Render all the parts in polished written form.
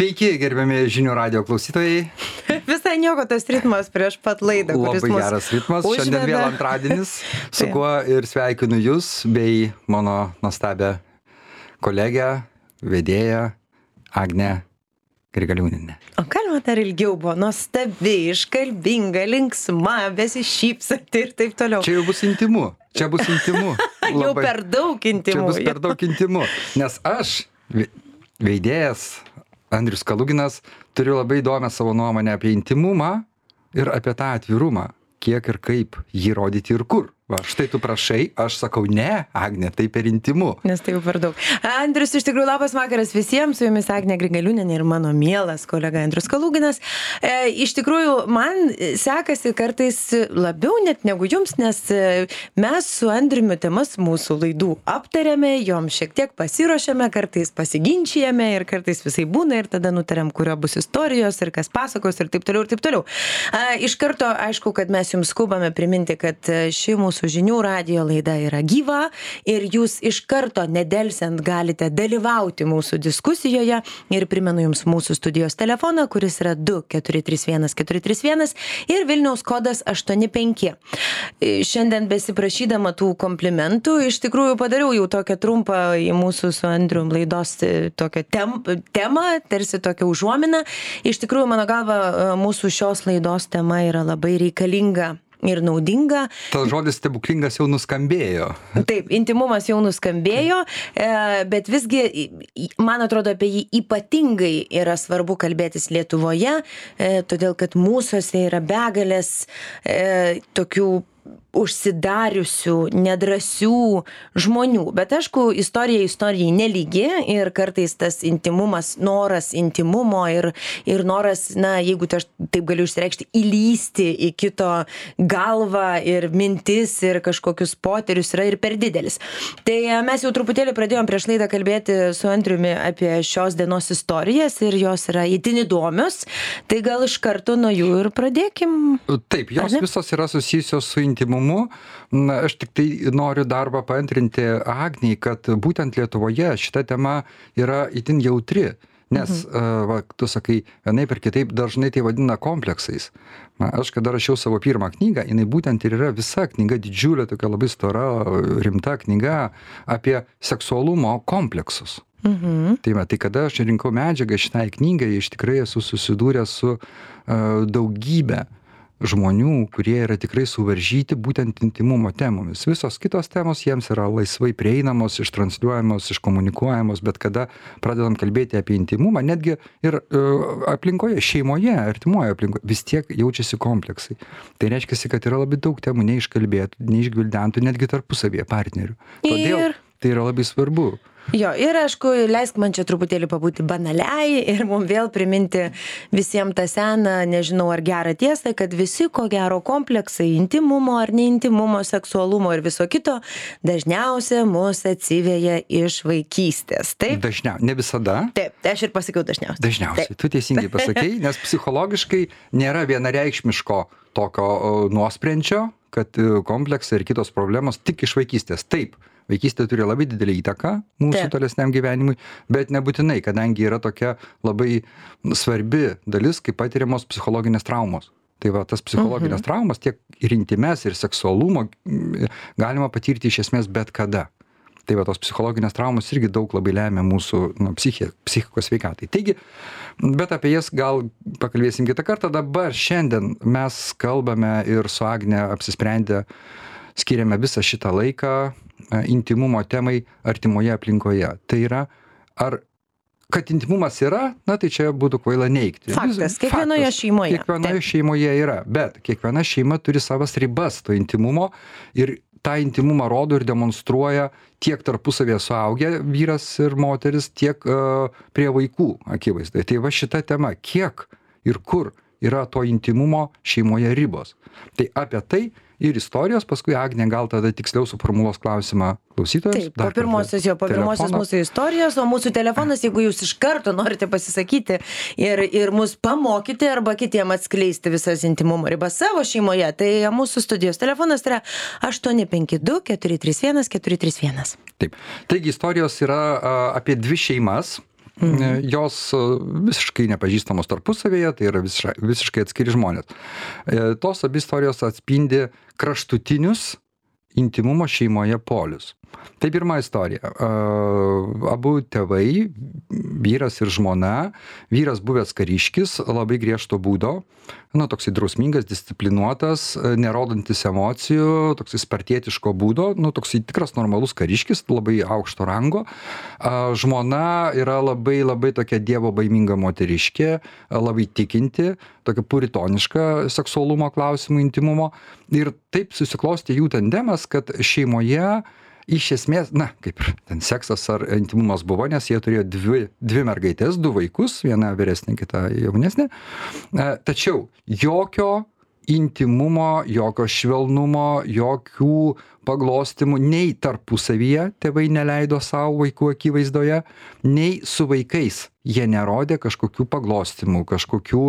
Sveiki, gerbiami žinių radio klausytojai. Visai nieko tas ritmas prieš pat laidą, kuris Labai geras ritmas. užveda. Šiandien vėl antradienis, su kuo ir sveikinu jūs bei mano nuostabę kolegę, vedėją Agnę Grigaliūnienę. O galima dar ilgiau buvo nuostabi, iškalbinga, linksma, besišypsanti ir taip toliau. Čia jau bus intimu. Jau per daug intimu. Čia bus per daug intimu. Nes aš, veidėjas Andrius Kaluginas, turiu labai įdomią savo nuomonę apie intimumą ir apie tą atvirumą. Kiek ir kaip jį rodyti ir kur. Va, štai tu prašai, aš sakau, ne, Agnė, tai per intimu. Nes tai jau per daug. Andrius, iš tikrųjų, labas vakaras visiems, su jumis Agnė Grigaliūnienė ir mano mielas kolega Andrius Kaluginas. Iš tikrųjų, man sekasi kartais labiau net negu jums, nes mes su Andriumi temas mūsų laidų aptarėme, jom šiek tiek pasiruošėme, kartais pasiginčijame ir kartais visai būna ir tada nutarėm, kurio bus istorijos ir kas pasakos ir taip toliau ir taip toliau. Iš karto, aišku, kad mes jums skubame priminti, kad ši mūsų žinių radijo laida yra gyva ir jūs iš karto nedelsiant galite dalyvauti mūsų diskusijoje ir primenu jums mūsų studijos telefoną, kuris yra 2431431 ir Vilniaus kodas 85. Šiandien besiprašydama tų komplimentų, iš tikrųjų padariau jau tokią trumpą į mūsų su Andrium laidos tokią temą, tarsi tokią užuominą. Iš tikrųjų, mano galva, mūsų šios laidos tema yra labai reikalinga ir naudinga. Tas žodis stebuklingas jau nuskambėjo. Taip, intimumas jau nuskambėjo, bet visgi, man atrodo, apie jį ypatingai yra svarbu kalbėtis Lietuvoje, todėl kad mūsuose yra begalės tokių užsidariusių, nedrąsių žmonių. Bet aišku, istorija istorijai nelygi ir kartais tas intimumas, noras intimumo ir noras, na, jeigu aš taip galiu išsireikšti, įlysti į kito galvą ir mintis ir kažkokius poterius yra ir per didelis. Tai mes jau truputėlį pradėjom prieš laidą kalbėti su Andriumi apie šios dienos istorijas ir jos yra itin įdomios. Tai gal iš karto nuo jų ir pradėkim. Taip, jos visos yra susijusios su intimumu. Na, aš tik tai noriu darbą paantrinti Agniai, kad būtent Lietuvoje šita tema yra itin jautri. Nes, va, tu sakai, vienaip ir kitaip dažnai tai vadina kompleksais. Na, aš kada rašiau savo pirmą knygą, jinai būtent ir yra visa knyga, didžiulė, tokia labai stora, rimta knyga apie seksualumo kompleksus. Tai kada aš rinkau medžiagą šitai knygai, iš tikrai esu susidūręs su daugybė žmonių, kurie yra tikrai suvaržyti būtent intimumo temomis. Visos kitos temos jiems yra laisvai prieinamos, ištransliuojamos, iškomunikuojamos, bet kada pradedam kalbėti apie intimumą, netgi ir aplinkoje, šeimoje, artimoje aplinkoje, vis tiek jaučiasi kompleksai. Tai reiškia, kad yra labai daug temų neiškalbėtų, neišgvildentų, netgi tarpusavėje partnerių. Todėl tai yra labai svarbu. Jo, ir aišku, leisk man čia truputėlį pabūti banaliai ir mums vėl priminti visiems tą seną, nežinau ar gerą tiesą, kad visi ko gero kompleksai intimumo ar neintimumo, seksualumo ir viso kito dažniausiai mus atsiveja iš vaikystės. Taip? Ne visada. Taip, aš ir pasakiau dažniausiai. Dažniausiai, taip. Tu teisingai pasakei, nes psichologiškai nėra vienareikšmiško tokio nuosprendžio, kad kompleksai ir kitos problemos tik iš vaikystės. Taip. Vaikystė turi labai didelį įtaką mūsų tolesniam gyvenimui, bet nebūtinai, kadangi yra tokia labai svarbi dalis, kaip patiriamos psichologinės traumos. Tai va, tas psichologinės traumas tiek ir intimes, ir seksualumo galima patirti iš esmės bet kada. Tai va, tos psichologinės traumos irgi daug labai lemia mūsų psichikos sveikatai. Taigi, bet apie jas gal pakalbėsim kitą kartą. Dabar šiandien mes kalbame ir su Agne apsisprendę skiriame visą šitą laiką intimumo temai artimoje aplinkoje. Tai yra, kad intimumas yra, na tai čia būtų kvaila neigti. Faktas, kiekvienoje šeimoje. Kiekvienoje šeimoje yra, bet kiekviena šeima turi savas ribas to intimumo ir tą intimumą rodo ir demonstruoja tiek tarpusavėje suaugę vyras ir moteris, tiek prie vaikų akivaizdoje. Tai va šita tema, kiek ir kur yra to intimumo šeimoje ribos. Tai apie tai ir istorijos, paskui Agnė gal tada tiksliau suformuluos klausimą klausytojams. Taip, po pirmosios mūsų istorijos, o mūsų telefonas, jeigu jūs iš karto norite pasisakyti ir mus pamokyti arba kitiem atskleisti visas intimumo ribas savo šeimoje, tai mūsų studijos telefonas yra 852 431 431. Taip, taigi istorijos yra apie dvi šeimas. Jos visiškai nepažįstamos tarpusavėje, tai yra visiškai atskiri žmonės. Tos abi istorijos atspindi kraštutinius intimumo šeimoje polius. Tai pirma istorija. Abu tėvai, vyras ir žmona, vyras buvęs kariškis, labai griežto būdo, toksai drausmingas, disciplinuotas, nerodantis emocijų, toksai spartietiško būdo, toksai tikras normalus kariškis, labai aukšto rango. Žmona yra labai tokia dievo baiminga moteriškė, labai tikinti, tokia puritoniška seksualumo klausimų, intimumo. Ir taip susiklostė jų tandemas, kad šeimoje iš esmės, kaip ir ten seksas ar intimumas buvo, nes jie turėjo dvi mergaitės, 2 vaikus, viena vyresnė, kita jaunesnė. Tačiau jokio intimumo, jokio švelnumo, jokių paglostymų nei tarpusavyje tėvai neleido savo vaikų akivaizdoje, nei su vaikais jie nerodė kažkokių paglostymų, kažkokių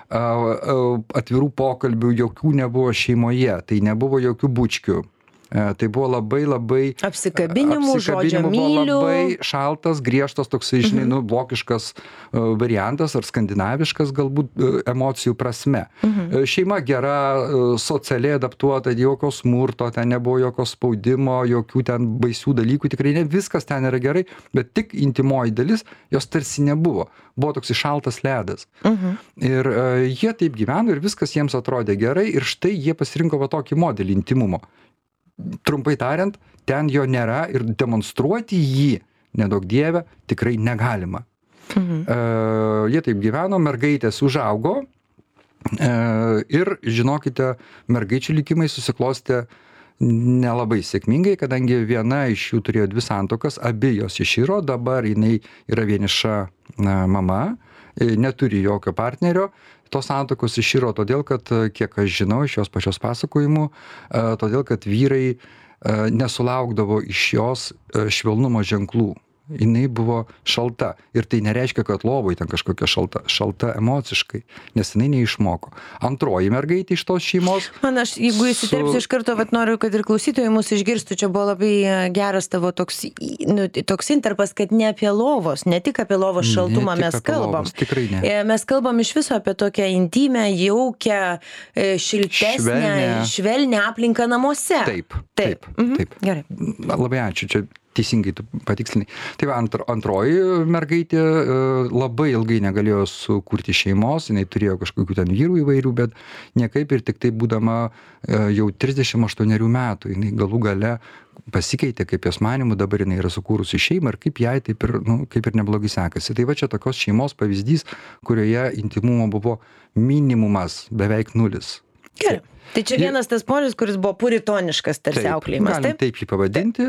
atvirų pokalbių, jokių nebuvo šeimoje, tai nebuvo jokių bučkių. Tai buvo labai apsikabinimų, žodžio buvo myliu. labai šaltas, griežtas, toksai, vokiškas variantas ar skandinaviškas galbūt emocijų prasme. Šeima gera, socialiai adaptuota, jokio smurto, ten nebuvo jokio spaudimo, jokių ten baisių dalykų, tikrai ne, viskas ten yra gerai, bet tik intimoji dalis, jos tarsi nebuvo. Buvo toks šaltas ledas. Ir jie taip gyveno ir viskas jiems atrodė gerai ir štai jie pasirinko va tokį modelį intimumo. Trumpai tariant, ten jo nėra ir demonstruoti jį, nedaug dieve, tikrai negalima. Jie taip gyveno, mergaitės užaugo ir, žinokite, mergaičių likimai susiklostė nelabai sėkmingai, kadangi viena iš jų turėjo 2 santuokas, abi jos iširo, dabar jinai yra vieniša mama, neturi jokio partnerio. Tos santuokos iširo todėl, kad, kiek aš žinau iš jos pačios pasakojimų, todėl, kad vyrai nesulaukdavo iš jos švelnumo ženklų. Jinai buvo šalta. Ir tai nereiškia, kad lovoj ten kažkokia šalta emociškai, nes jinai neišmoko. Antroji mergaitė iš tos šeimos. Jeigu įsiterpsiu iš karto, noriu, kad ir klausytojai mūsų išgirstų, čia buvo labai geras tavo toks interpas, kad ne apie lovos, ne tik apie lovos šaltumą mes kalbam. Tikrai ne. Mes kalbam iš viso apie tokią intymę, jaukę, šiltesnę, švelnę aplinką namuose. Taip. Gerai. Labai ačiū, čia teisingai tu patikslinai. Tai va, antroji mergaitė labai ilgai negalėjo sukurti šeimos, jinai turėjo kažkokių ten vyrų įvairių, bet niekaip ir tik tai būdama jau 38 metų, jinai galų gale pasikeitė, kaip jos manimų, dabar jinai yra sukūrusi šeimą ir kaip jai taip ir neblogai sekasi. Tai va čia tokios šeimos pavyzdys, kurioje intimumo buvo minimumas, beveik 0. Gerai. Tai čia vienas tas polis, kuris buvo puritoniškas tarsi auklėjimas. Galim taip jį pavadinti.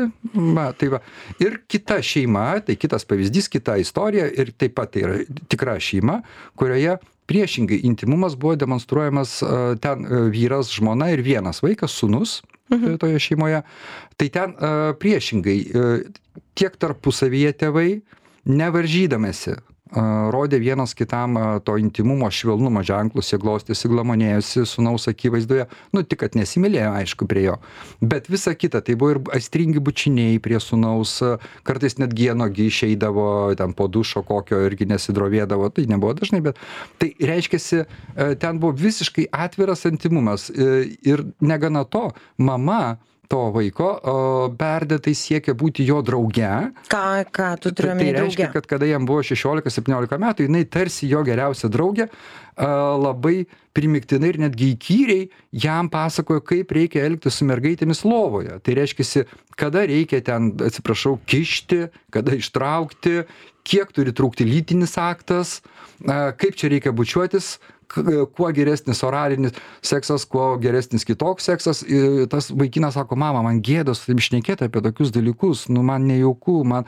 Ir kita šeima, tai kitas pavyzdys, kita istorija ir taip pat tai yra tikra šeima, kurioje priešingai intimumas buvo demonstruojamas ten vyras, žmona ir vienas vaikas, sūnus toje šeimoje. Tai ten priešingai tiek tarpusavyje tėvai, nevaržydamėsi, rodė vienas kitam to intimumo švelnumo ženklus, jie glostėsi, glamonėjosi sūnaus akivaizdoje, tik kad nesimylėjo, aišku, prie jo. Bet visa kita, tai buvo ir aistringi bučiniai prie sūnaus, kartais netgi jie nuogi išeidavo, ten po dušo kokio irgi nesidrovėdavo, tai nebuvo dažnai, bet tai reiškiasi, ten buvo visiškai atviras intimumas ir negana to, mama to vaiko perdėtai siekia būti jo drauge. Ką tu turi omeny drauge? Tai reiškia, kad kada jam buvo 16-17 metų, jinai tarsi jo geriausia draugė, labai primiktinai ir netgi įkyriai jam pasakojo, kaip reikia elgtis su mergaitėmis lovoje. Tai reiškia, kada reikia ten, kišti, kada ištraukti, kiek turi trūkti lytinis aktas, kaip čia reikia bučiuotis, kuo geresnis oralinis seksas, kuo geresnis kitoks seksas. Tas vaikinas sako, mama, man gėdos taip šnekėti apie tokius dalykus, man nejauku, man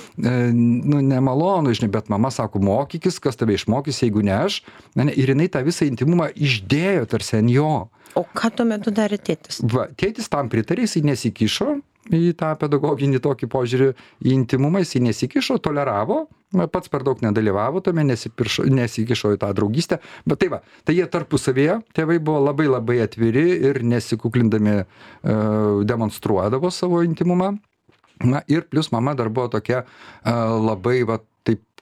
nemalonu, bet mama sako, mokykis, kas tave išmokys, jeigu ne aš. Ir jinai tą visą intimumą išdėjo tarsi ant jo. O ką tuo metu darė tėtis? Tėtis tam pritarė, jis nesikišo į tą pedagoginį tokį požiūrį į intimumą, jis nesikišo, toleravo, pats per daug nedalyvavo tame, nesikišo į tą draugystę, bet tai jie tarpusavėje, tėvai buvo labai atviri ir nesikuklindami demonstruodavo savo intimumą. Ir plus mama dar buvo tokia labai, taip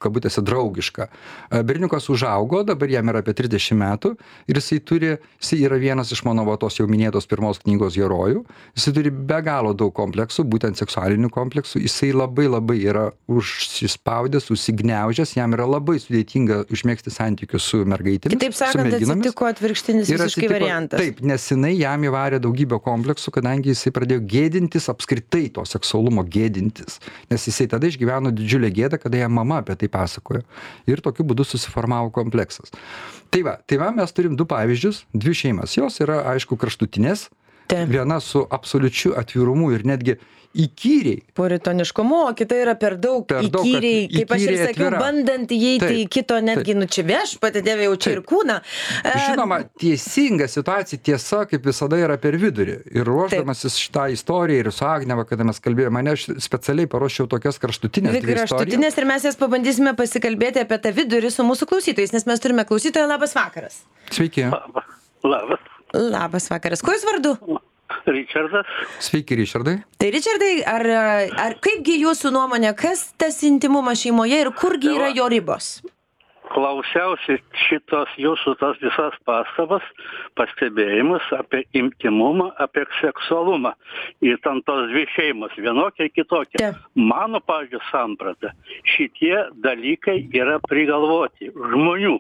kabutėse draugiška. Berniukas užaugo, dabar jam yra apie 30 metų ir jisai yra vienas iš mano tos jau minėtos pirmos knygos herojų. Jisai turi be galo daug kompleksų, būtent seksualinių kompleksų. Jisai labai yra užsispaudęs, užsigniaužęs, jam yra labai sudėtinga užmėgsti santykius su mergaitėmis. Kitaip sakant, atsitiko atvirkštinis visiškai variantas. Taip, nes jinai jam įvarė daugybę kompleksų, kadangi jisai pradėjo gėdintis apskritai to seksualumo gėdintis. Nes jisai tada išgyveno didžiulę gėdą, kada jam mama apie tai pasakojo. Ir tokiu būdu susiformavo kompleksas. Tai va, mes turim du pavyzdžius, dvi šeimas. Jos yra, aišku, kraštutinės. Viena su absoliučiu atvirumu ir netgi įkyriai. Puritoniškumu, o kita yra per daug įkyriai, kaip aš ir sakiau, bandant įeiti į kito netgi nučiveš, patidėvė jau čia ir kūną. Žinoma, teisinga situacija, tiesa, kaip visada yra per vidurį. Ir ruoždamasis šitą istoriją ir su Agneva, kada mes kalbėjome, aš specialiai paruošiau tokias kraštutinės dvi istorijas. Kraštutinės ir mes jas pabandysime pasikalbėti apie tą vidurį su mūsų klausytojais, nes mes turime klausytoją. Labas vakaras. Sveiki. Labas. Labas vakaras. Kuo jūs vardu? Ričardas. Sveiki, Ričardai. Tai Ričardai, ar kaipgi jūsų nuomonė, kas tas intimumas šeimoje ir kurgi yra jo ribos? Klausiausi šitos jūsų tas visas pastabas, pastebėjimus apie intimumą, apie seksualumą. Ir ten tos dvi šeimos, vienokia ir kitokia. Mano, pavyzdžiui, samprata, šitie dalykai yra prigalvoti žmonių.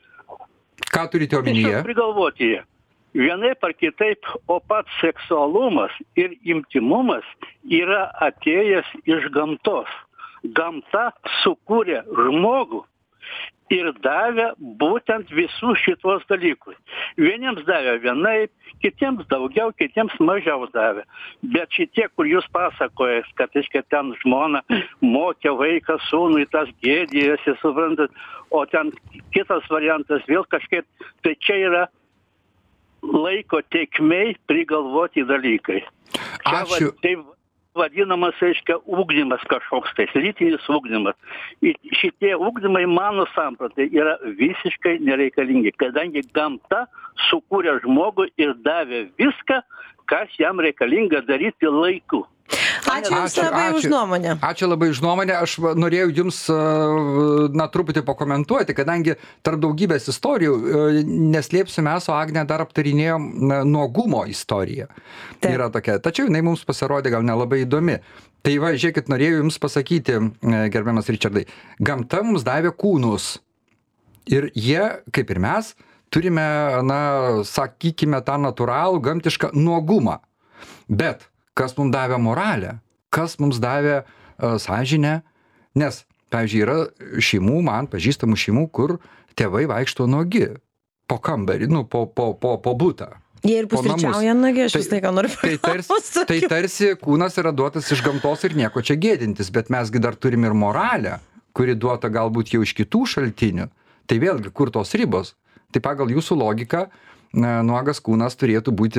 Ką turite omenyje? Prigalvoti jie. Vienaip ar kitaip, o pats seksualumas ir intimumas yra atėjęs iš gamtos. Gamta sukūrė žmogų ir davė būtent visus šitos dalykus. Vieniems davė vienaip, kitiems daugiau, kitiems mažiau davė. Bet šitie, kur jūs pasakojat, kad ten žmona mokė vaiką sūnui, tas gėdijasi, suprantat, o ten kitas variantas vėl kažkaip, tai čia yra laiko tėkmei prigalvoti dalykai. Ačiū. Taip vadinamas, reiškia, ugdymas kažkoks, tai lytinis ugdymas. Ir šitie ugdymai, mano sampratai, yra visiškai nereikalingi, kadangi gamta sukūrė žmogų ir davė viską, kas jam reikalinga daryti laiku. Ačiū Jums labai už nuomonę. Ačiū labai už nuomonę. Aš norėjau Jums truputį pakomentuoti, kadangi tarp daugybės istorijų, neslėpsiu, mes su Agne dar aptarinėjom nuogumo istoriją. Yra tokia. Tačiau jinai mums pasirodė gal nelabai įdomi. Tai va, žiūrėkit, norėjau Jums pasakyti, gerbiamas Ričardai, gamta mums davė kūnus. Ir jie, kaip ir mes, turime, sakykime, tą natūralų, gamtišką nuogumą. Bet kas mums davė moralę, kas mums davė sąžinę, nes, pavyzdžiui, yra šeimų, man pažįstamų šeimų, kur tėvai vaikšto nuogi po kambarį, po butą. Jie ir pusryčiauja nuogi, aš vis tai ką noriu paklausti. Tai tarsi kūnas yra duotas iš gamtos ir nieko čia gėdintis, bet mesgi dar turim ir moralę, kuri duota galbūt jau iš kitų šaltinių. Tai vėlgi, kur tos ribos? Tai pagal jūsų logiką, nuogas kūnas turėtų būti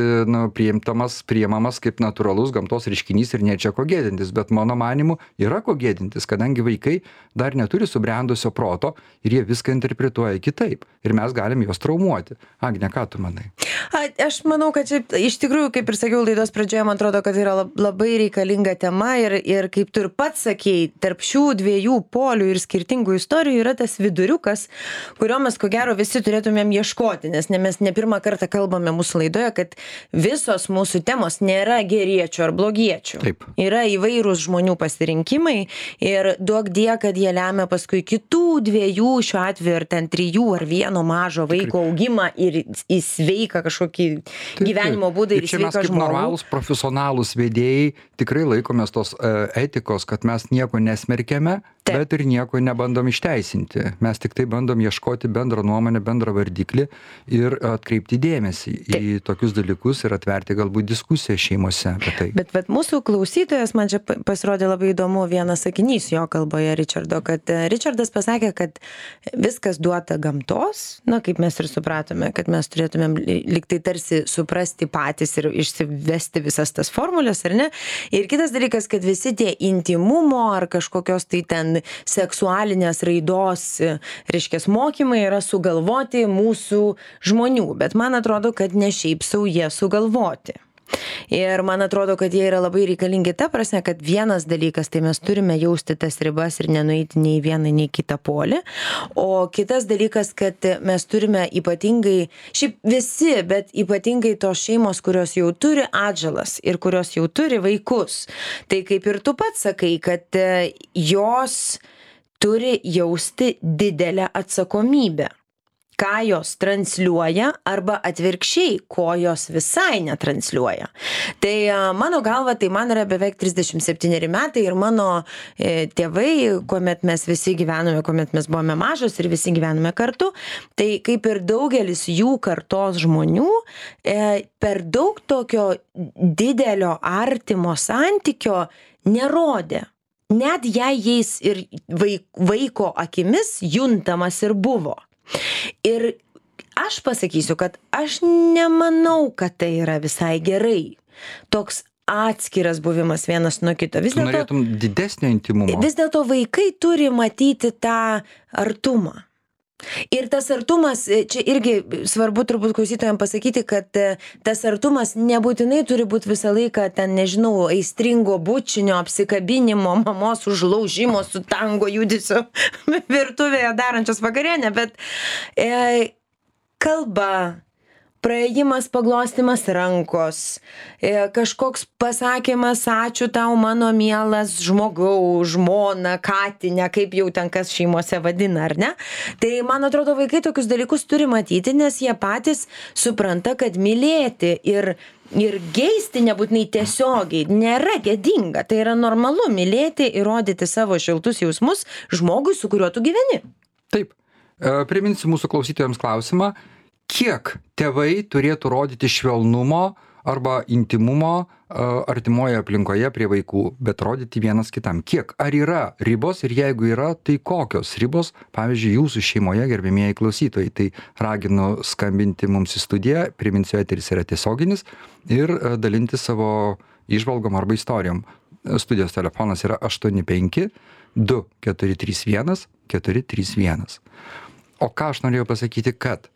priimamas kaip natūralus gamtos reiškinys ir nėra čia ko gėdintis, bet mano manimu yra ko gėdintis, kadangi vaikai dar neturi subrendusio proto ir jie viską interpretuoja kitaip ir mes galim juos traumuoti. Agne, ką tu manai? Aš manau, kad čia iš tikrųjų, kaip ir sakiau laidos pradžioje, man atrodo, kad yra labai reikalinga tema ir kaip tu ir pats sakei, tarp šių dviejų polių ir skirtingų istorijų yra tas viduriukas, kurio mes ko gero visi turėtumėm ieškoti, nes mes ne pirmą kartą kalbame mūsų laidoje, kad visos mūsų temos nėra geriečių ar blogiečių. Taip. Yra įvairūs žmonių pasirinkimai ir duok die, kad jie lemia paskui kitų dviejų, šiuo atveju ar ten 3 ar 1 mažo vaiko augimą ir į sveiką kažkokį gyvenimo būdą ir į sveiką žmogų. Čia mes kaip normalūs profesionalūs vedėjai tikrai laikomės tos etikos, kad mes nieko nesmerkiame, bet ir nieko nebandom išteisinti. Mes tik tai bandom ieškoti bendrą nuomonę, bendrą vardiklį ir atkreipti dėmesį į tokius dalykus ir atverti galbūt diskusiją šeimose apie tai. Bet mūsų klausytojas, man čia pasirodė labai įdomu vienas sakinys jo kalboje Ričardo, kad Ričardas pasakė, kad viskas duota gamtos, kaip mes ir supratome, kad mes turėtumėm liktai tarsi suprasti patys ir išsivesti visas tas formulės, ar ne? Ir kitas dalykas, kad visi tie intimumo ar kažkokios tai ten seksualinės raidos, reiškia, mokymai yra sugalvoti mūsų žmonių, bet man atrodo, kad ne šiaip sau jie sugalvoti. Ir man atrodo, kad jie yra labai reikalingi ta prasme, kad vienas dalykas, tai mes turime jausti tas ribas ir nenueiti nei vieną, nei kitą polį. O kitas dalykas, kad mes turime ypatingai, šiaip visi, bet ypatingai tos šeimos, kurios jau turi atžalas ir kurios jau turi vaikus. Tai kaip ir tu pats sakai, kad jos turi jausti didelę atsakomybę. Ką jos transliuoja arba atvirkščiai, ko jos visai netransliuoja. Tai mano galva, tai man yra beveik 37 metai ir mano tėvai, kuomet mes visi gyvenome, kuomet mes buvome mažos ir visi gyvenome kartu, tai kaip ir daugelis jų kartos žmonių, per daug tokio didelio artimo santykio nerodė. Net jei jais ir vaiko akimis juntamas ir buvo. Ir aš pasakysiu, kad aš nemanau, kad tai yra visai gerai. Toks atskiras buvimas vienas nuo kito. Tu norėtum didesnio intimumo. Vis dėlto vaikai turi matyti tą artumą. Ir tas artumas, čia irgi svarbu turbūt klausytojams pasakyti, kad tas artumas nebūtinai turi būti visą laiką ten, nežinau, aistringo bučinio, apsikabinimo, mamos užlaužimo su tango judesiu virtuvėje darančios vakarienę, bet kalba, praėjimas, paglostimas rankos, kažkoks pasakymas, ačiū tau mano mielas žmogau, žmona, katinė, kaip jau ten kas šeimose vadina, ar ne? Tai man atrodo, vaikai tokius dalykus turi matyti, nes jie patys supranta, kad mylėti ir geisti nebūtinai tiesiogiai nėra gėdinga. Tai yra normalu mylėti ir rodyti savo šiltus jausmus žmogui, su kuriuo tu gyveni. Taip. Priminsiu mūsų klausytojams klausimą. Kiek tėvai turėtų rodyti švelnumo arba intimumo artimoje aplinkoje prie vaikų, bet rodyti vienas kitam? Kiek? Ar yra ribos ir jeigu yra, tai kokios ribos, pavyzdžiui, jūsų šeimoje, gerbėmieji klausytojai? Tai raginu skambinti mums į studiją, priminsiu, eteris yra tiesioginis ir dalinti savo įžvalgom arba istorijom. Studijos telefonas yra 85 2431 431. O ką aš norėjau pasakyti, kad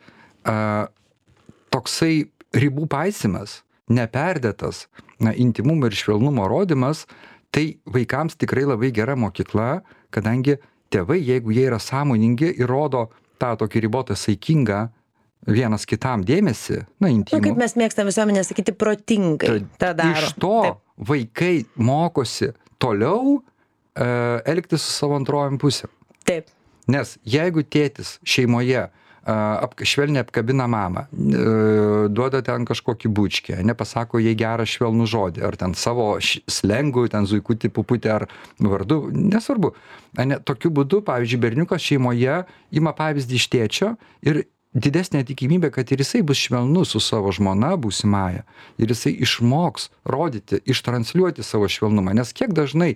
toksai ribų paisimas, neperdėtas intimumo ir švelnumo rodymas, tai vaikams tikrai labai gera mokykla, kadangi tėvai, jeigu jie yra sąmoningi ir rodo tą tokį ribotą saikingą vienas kitam dėmesį, intimų. Kaip mes mėgstam visuomenę sakyti, protingai tą daro. Iš to vaikai mokosi toliau elgtis su savo antrojom pusėm. Taip. Nes jeigu tėtis šeimoje švelniai apkabina mamą, duoda ten kažkokį bučkį, nepasako jai gerą švelnų žodį, ar ten savo slengų, ten zuikutį, puputį ar vardu, nesvarbu. Tokiu būdu, pavyzdžiui, berniukas šeimoje ima pavyzdį iš tėčio ir didesnė tikimybė, kad ir jisai bus švelnus su savo žmona būsimąja ir jisai išmoks rodyti, ištransliuoti savo švelnumą. Nes kiek dažnai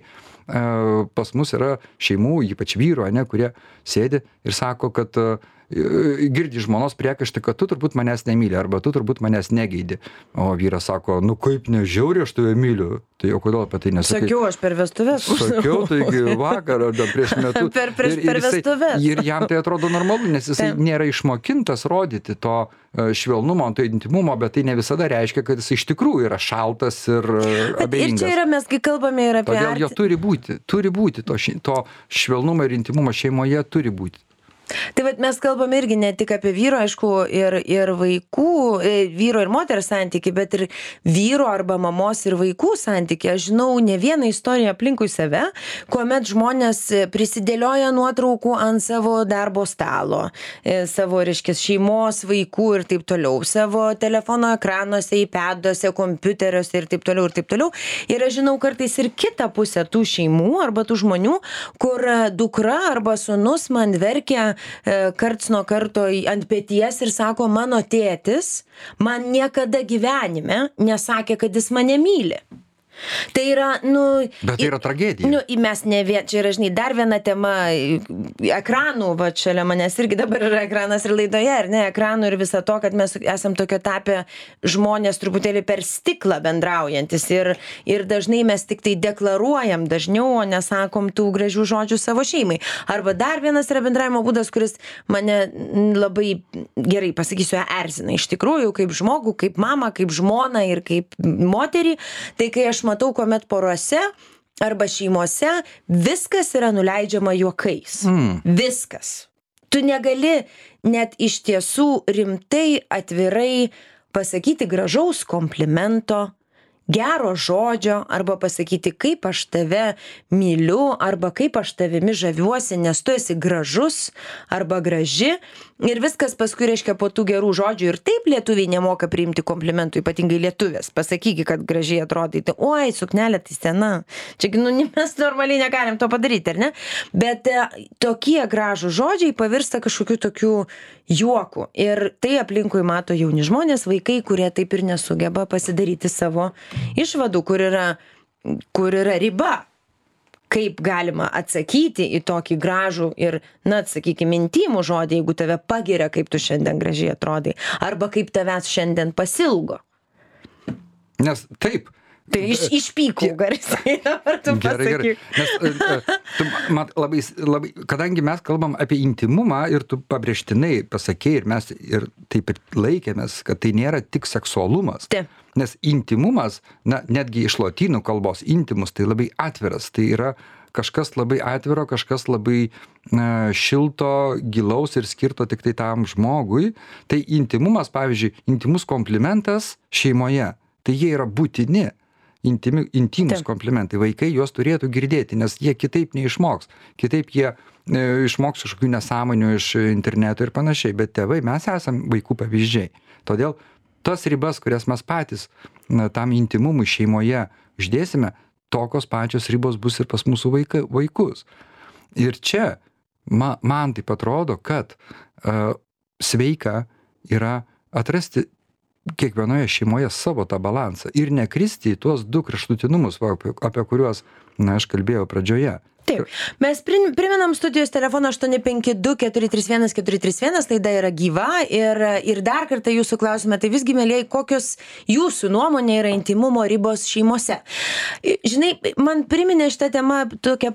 pas mus yra šeimų, ypač vyro, kurie sėdi ir sako, kad girdi žmonos priekaištą, kad tu turbūt manęs nemyli arba tu turbūt manęs negeidi. O vyras sako, kaip nežiauriai aš tave myliu. Tai o kodėl apie tai nesakai? Sakiau, aš per vestuves. Sakiau, taigi vakar ar prieš metus. per vestuves. Ir jam tai atrodo normalu, nes jisai nėra išmokintas rodyti to švelnumo, to intimumo, bet tai ne visada reiškia, kad jis iš tikrųjų yra šaltas ir abejingas. Ir čia yra, mes kai kalbame ir apie... Todėl jo turi būti to švelnumo ir intimumo šeimoje turi būti. Tai vat mes kalbame irgi ne tik apie vyro, aišku, ir vaikų, vyro ir moters santykį, bet ir vyro arba mamos ir vaikų santykį. Aš žinau ne vieną istoriją aplinkui save, kuomet žmonės prisidėlioja nuotraukų ant savo darbo stalo, savo, reiškia, šeimos, vaikų ir taip toliau, savo telefono ekranuose, iPaduose, kompiuteriuose ir taip toliau ir taip toliau. Ir aš žinau kartais ir kitą pusę tų šeimų arba tų žmonių, kur dukra arba sūnus man verkia karts nuo karto ant peties ir sako, mano tėtis man niekada gyvenime nesakė, kad jis mane myli. Tai yra, Bet tai yra tragedija. Mes ne vien, čia yra, žinai, dar viena tema ekranų, va, šalia manęs irgi dabar yra ekranas ir laidoje, ar ne, ekranų ir viso to, kad mes esam tokio tapę žmonės truputėlį per stiklą bendraujantis ir dažnai mes tik tai deklaruojam dažniau, o nesakom tų gražių žodžių savo šeimai. Arba dar vienas yra bendravimo būdas, kuris mane labai gerai, pasakysiu, erzina iš tikrųjų, kaip žmogų, kaip mamą, kaip žmoną ir kaip moterį, tai kai aš matau, kuomet porose arba šeimose viskas yra nuleidžiama juokais. Viskas. Tu negali net iš tiesų rimtai, atvirai pasakyti gražaus komplimento, gero žodžio, arba pasakyti, kaip aš tave myliu, arba kaip aš tavimi žaviuosi, nes tu esi gražus arba graži. Ir viskas paskui reiškia po tų gerų žodžių. Ir taip lietuviai nemoka priimti komplimentų, ypatingai lietuvės. Pasakyki, kad gražiai atrodai. Tai, oi, suknelė tai sena. Čiagi, mes normaliai negalim to padaryti, ar ne? Bet tokie gražų žodžiai pavirsta kažkokiu tokiu juoku. Ir tai aplinkui mato jauni žmonės, vaikai, kurie taip ir nesugeba pasidaryti savo išvadų, kur yra riba. Kaip galima atsakyti į tokį gražų ir, sakykime, intimų žodį, jeigu tave pagiria, kaip tu šiandien gražiai atrodai, arba kaip tavęs šiandien pasilgo. Nes taip. Tai išpykau garsiai, dabar tu pasakyk. Nes labai, kadangi mes kalbam apie intimumą ir tu pabrėžtinai pasakei ir mes ir taip ir laikėmės, kad tai nėra tik seksualumas. Taip. Nes intimumas, netgi iš lotynų kalbos intimus, tai labai atviras, tai yra kažkas labai atviro, kažkas labai šilto, gilaus ir skirto tik tai tam žmogui. Tai intimumas, pavyzdžiui, intimus komplimentas šeimoje, tai jie yra būtini. Intimus komplimentai, vaikai juos turėtų girdėti, nes jie kitaip neišmoks. Kitaip jie išmoks kažkokių nesąmonių iš interneto ir panašiai, bet tėvai, mes esam vaikų pavyzdžiai. Todėl tas ribas, kurias mes patys tam intimumui šeimoje uždėsime, tokios pačios ribos bus ir pas mūsų vaikus. Ir čia man taip atrodo, kad sveika yra atrasti kiekvienoje šeimoje savo tą balansą ir nekristi į tuos du kraštutinumus, apie kuriuos aš kalbėjau pradžioje. Taip. Mes priminam studijos telefoną 852-431-431, laida yra gyva ir dar kartą jūsų klausime, tai visgi, mėlėjai, kokios jūsų nuomonė yra intimumo ribos šeimose? Žinai, man priminė šitą temą tokią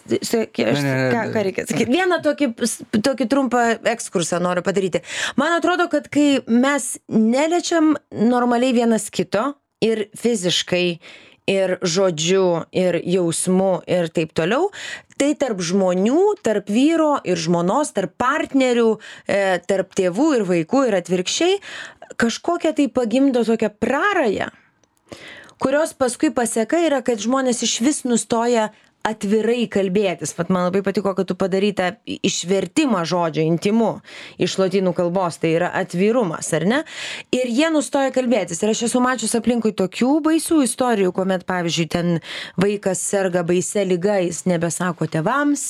ką reikia sakyti? Vieną tokį trumpą ekskursą noriu padaryti. Man atrodo, kad kai mes neliečiam normaliai vienas kito ir fiziškai, ir žodžiu, ir jausmu, ir taip toliau, tai tarp žmonių, tarp vyro ir žmonos, tarp partnerių, tarp tėvų ir vaikų ir atvirkščiai, kažkokią tai pagimdo tokią prarają, kurios paskui paseka yra, kad žmonės išvis nustoja atvirai kalbėtis. Vat man labai patiko, kad tu padaryta išvertimą žodžio intimu iš lotynų kalbos, tai yra atvirumas, ar ne? Ir jie nustoja kalbėtis. Ir aš esu mačius aplinkui tokių baisių istorijų, kuomet, pavyzdžiui, ten vaikas serga baisia liga, jis nebesako tėvams,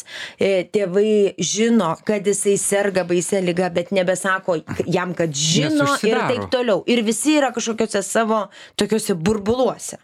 tėvai žino, kad jisai serga baisia liga, bet nebesako jam, kad žino ir taip toliau. Ir visi yra kažkokiuose savo tokiuose burbuluose.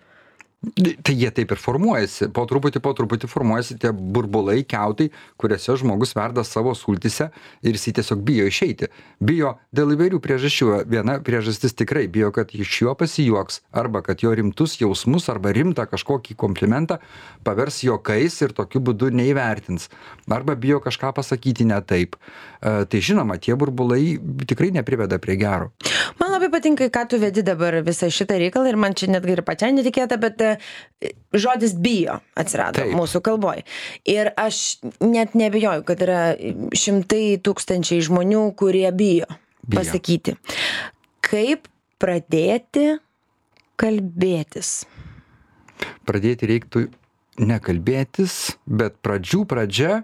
Tai jie taip ir formuojasi, po truputį formuojasi tie burbulai, kiautai, kuriuose žmogus verda savo sultyse ir jis tiesiog bijo išeiti. Bijo dėl įvairių priežasčių. Viena priežastis tikrai bijo, kad iš jo pasijuoks, arba kad jo rimtus jausmus, arba rimtą kažkokį komplimentą pavers juokais ir tokiu būdu neįvertins. Arba bijo kažką pasakyti ne taip. Tai žinoma, tie burbulai tikrai nepriveda prie gero. Man labai patinka, ką tu vedi dabar visą šitą reikalą ir man čia netgi ir pačiai netikėta, bet žodis bijo atsirado mūsų kalboj. Ir aš net nebijoju, kad yra šimtai tūkstančiai žmonių, kurie bijo pasakyti. Kaip pradėti kalbėtis? Pradėti reiktų ne kalbėtis, bet pradžia,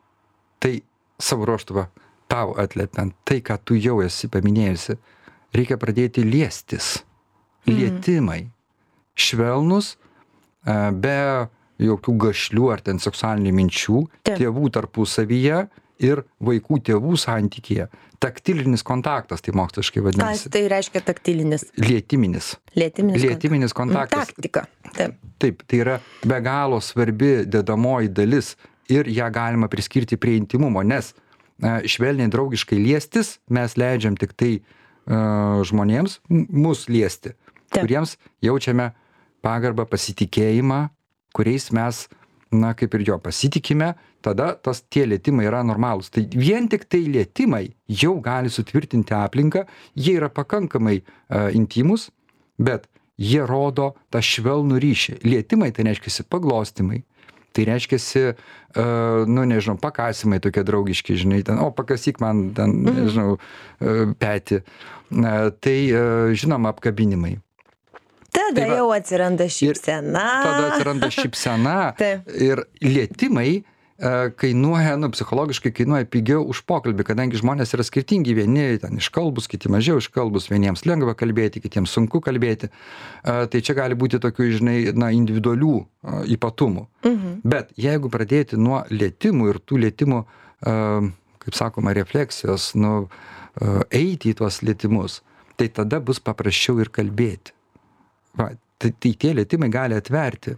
tai savo ruoštų tau atliepiant tai, ką tu jau esi paminėjusi. Reikia pradėti liestis. Lietimai. Švelnus, be jokių gašlių ar ten seksualinių minčių, tėvų tarpusavyje ir vaikų tėvų santykyje taktilinis kontaktas, tai moksliškai vadinasi. Kas tai reiškia taktilinis? Lietiminis. Lietiminis kontaktas. Taktika. Taip. Taip, tai yra be galo svarbi dedamoji dalis ir ją galima priskirti prie intimumo, nes švelniai draugiškai liestis mes leidžiam tik tai žmonėms mus liesti, kuriems jaučiame pagarbą, pasitikėjimą, kuriais mes, kaip ir jo pasitikime, tada tie lietimai yra normalūs. Tai vien tik tai lietimai jau gali sutvirtinti aplinką, jie yra pakankamai intimus, bet jie rodo tą švelnų ryšį. Lietimai tai reiškia paglostymai, tai reiškia, nežinau, pakasimai tokie draugiški, žinai, ten, pakasyk man, ten, nežinau, petį. Tai, žinoma, apkabinimai. Tada tai jau atsiranda šypsena. Tada atsiranda šypsena ir lietimai kainuoja, psichologiškai kainuoja pigiau už pokalbį, kadangi žmonės yra skirtingi, vieni ten iškalbus, kiti mažiau iškalbus, vieniems lengva kalbėti, kitiems sunku kalbėti. Tai čia gali būti tokių, žinai, individualių ypatumų. Bet jeigu pradėti nuo lietimų ir tų lietimų, kaip sakoma, refleksijos, eiti į tuos lietimus, tai tada bus paprasčiau ir kalbėti. Tai tie lietimai gali atverti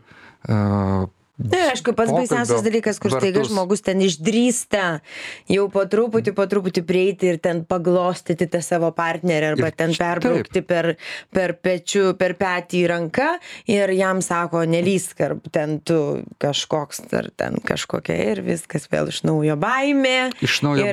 aišku, pats baisiausias dalykas, kur staiga žmogus ten išdrįsta jau po truputį prieiti ir ten paglostyti tą savo partnerį arba ten perbraukti per petį į ranką ir jam sako, nelįsk, ar ten tu kažkoks, ar ten kažkokia ir viskas vėl iš naujo baimė. Iš naujo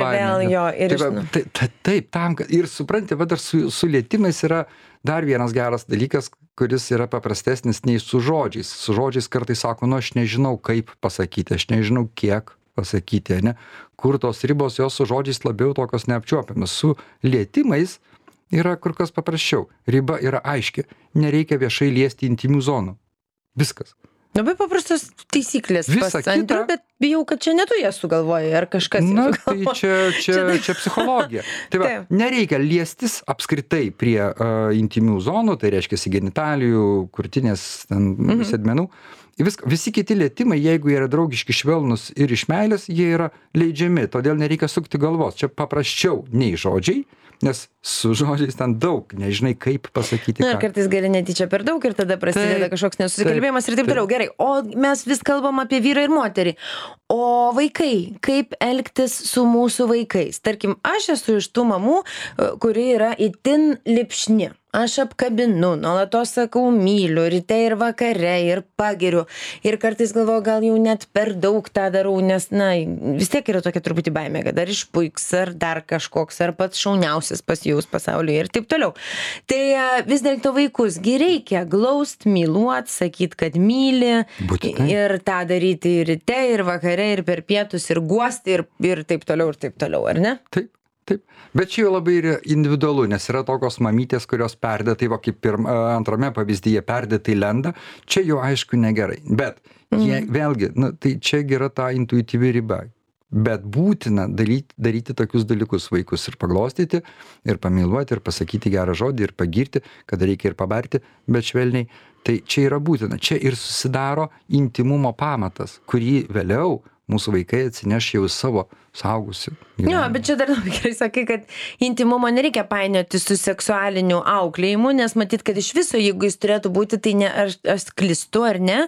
baimė. Taip, tam, ir supranti, dar su lietimais yra dar vienas geras dalykas, kuris yra paprastesnis nei su žodžiais. Su žodžiais kartais sako, aš nežinau, kaip pasakyti, aš nežinau, kiek pasakyti, ne? Kur tos ribos, jos su žodžiais labiau tokios neapčiuopiamas. Su lietimais yra kur kas paprasčiau. Riba yra aiški. Nereikia viešai liesti intymių zonų. Viskas. Labai paprastos taisyklės pas Andrių, bet bijau, kad čia ne tu jas sugalvoji, ar kažkas tai čia psichologija. Tai va, nereikia liestis apskritai prie intymių zonų, tai reiškia genitalijų, krūtinės, sėdmenų. Visi kiti lietimai, jeigu jie yra draugiški, švelnus ir iš meilės, jie yra leidžiami, todėl nereikia sukti galvos. Čia paprasčiau nei žodžiai, nes su žodžiais ten daug, nežinai, kaip pasakyti. Na, kartais gali netyčia per daug ir tada prasideda kažkoks nesusikalbėjimas ir taip toliau. Gerai, o mes vis kalbam apie vyrą ir moterį. O vaikai, kaip elgtis su mūsų vaikais? Tarkim, aš esu iš tų mamų, kuri yra itin lipšni. Aš apkabinu, nuolatos sakau myliu, ryte ir vakare, ir pagiriu. Ir kartais galvoju, gal jau net per daug tą darau, nes, vis tiek yra tokia truputį baimė, kad ar išpuiks, ar dar kažkoks, ar pats šauniausias pasijaus pasaulyje ir taip toliau. Tai vis dėlto vaikus reikia glaust, myluot, sakyt, kad myli. Būtinai. Ir tą daryti ir ryte, ir vakare, ir per pietus, ir guosti, ir taip toliau, ar ne? Taip. Bet čia jau labai individualu, nes yra tokios mamytės, kurios perdėtai, kaip antrame pavyzdyje perdėtai lenda, čia jau aišku negerai. Bet vėlgi, tai čia yra ta intuityvi riba. Bet būtina daryti tokius dalykus, vaikus ir paglostyti, ir pamyluoti, ir pasakyti gerą žodį, ir pagirti, kad reikia ir pabarti, bet švelniai. Tai čia yra būtina. Čia ir susidaro intimumo pamatas, kurį vėliau mūsų vaikai atsineš jau savo suaugusių. Jo, bet čia dar labai gerai sakai, kad intimumo nereikia painioti su seksualiniu auklėjimu, nes matyt, kad iš viso, jeigu jis turėtų būti, tai ne aš klystu ar ne,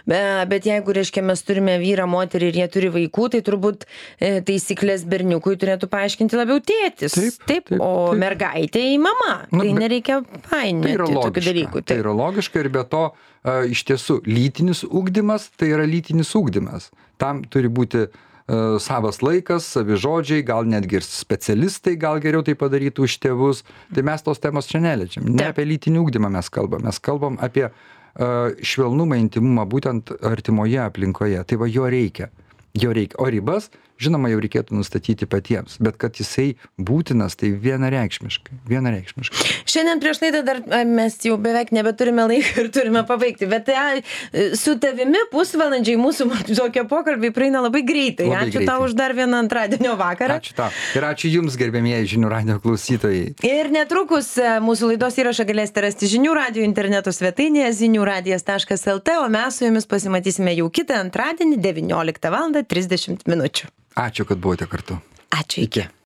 bet jeigu, reiškia, mes turime vyrą, moterį ir jie turi vaikų, tai turbūt taisyklės berniukui turėtų paaiškinti labiau tėtis. Taip. O mergaitė į mama. Tai nereikia painioti tokių dalykų. Tai yra logiška ir be to iš tiesų lytinis ugdymas tai yra lytinis ugdymas. Tam turi būti savas laikas, savi žodžiai, gal netgi ir specialistai gal geriau tai padarytų už tėvus. Tai mes tos temos čia neliečiam. Ne apie lytinį ugdymą mes kalbam. Mes kalbam apie švelnumą, intimumą būtent artimoje aplinkoje. Tai va jo reikia. O ribas, žinoma, jau reikėtų nustatyti patiems, bet kad jisai būtinas, tai vienareikšmiškai. Šiandien prieš laidą dar mes jau beveik nebeturime laiko ir turime pabaigti, bet su tavimi pusvalandžiai mūsų tokie pokalbiai praeina labai greitai. Ačiū tau už dar vieną antradienio vakarą. Ačiū tau. Ir ačiū jums, gerbėmieji Žinių radijo klausytojai. Ir netrukus mūsų laidos įrašą galėsite rasti Žinių radijo interneto svetainėje ziniuradijas.lt, o mes su jumis pasimatysime jau kitą antradienį 19:30 min. Ačiū, kad buvote kartu. Ačiū. Iki.